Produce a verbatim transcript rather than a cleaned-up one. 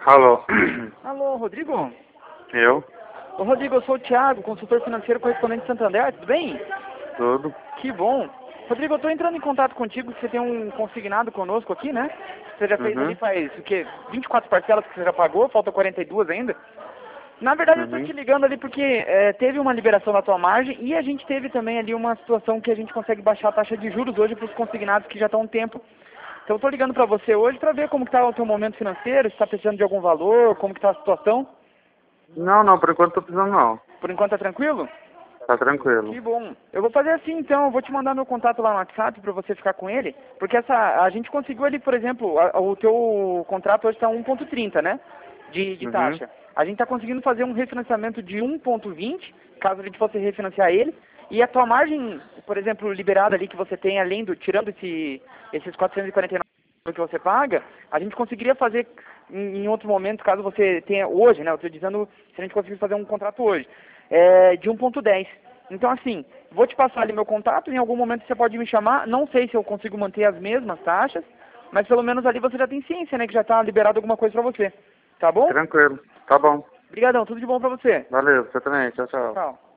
Alô? Alô, Rodrigo? Eu? Ô, Rodrigo, eu sou o Thiago, consultor financeiro correspondente de Santander, tudo bem? Tudo? Que bom. Rodrigo, eu estou entrando em contato contigo, você tem um consignado conosco aqui, né? Você já fez ali Uhum. faz, o quê? vinte e quatro parcelas que você já pagou, falta quarenta e duas ainda. Na verdade, eu estou Uhum. te ligando ali porque é, teve uma liberação da tua margem e a gente teve também ali uma situação que a gente consegue baixar a taxa de juros hoje para os consignados que já estão há um tempo. Então eu estou ligando para você hoje para ver como está o teu momento financeiro, se está precisando de algum valor, como que está a situação. Não, não, por enquanto tô precisando não. Por enquanto tá tranquilo? Tá tranquilo. Que bom. Eu vou fazer assim então, eu vou te mandar meu contato lá no WhatsApp para você ficar com ele, porque essa a gente conseguiu ali, por exemplo, a- o teu contrato hoje está um ponto trinta, né? De, de Uhum. taxa. A gente está conseguindo fazer um refinanciamento de um ponto vinte, caso a gente fosse refinanciar ele, e a tua margem, por exemplo, liberada ali que você tem, além do, tirando esse, esses quatrocentos e quarenta e nove que você paga, a gente conseguiria fazer em, em outro momento, caso você tenha hoje, né? Eu estou dizendo se a gente conseguir fazer um contrato hoje, é, de um ponto dez. Então, assim, vou te passar ali meu contato, em algum momento você pode me chamar, não sei se eu consigo manter as mesmas taxas, mas pelo menos ali você já tem ciência, né, que já está liberado alguma coisa para você. Tá bom? Tranquilo. Tá bom. Obrigadão, tudo de bom para você. Valeu, você também. Tchau, tchau. Tchau.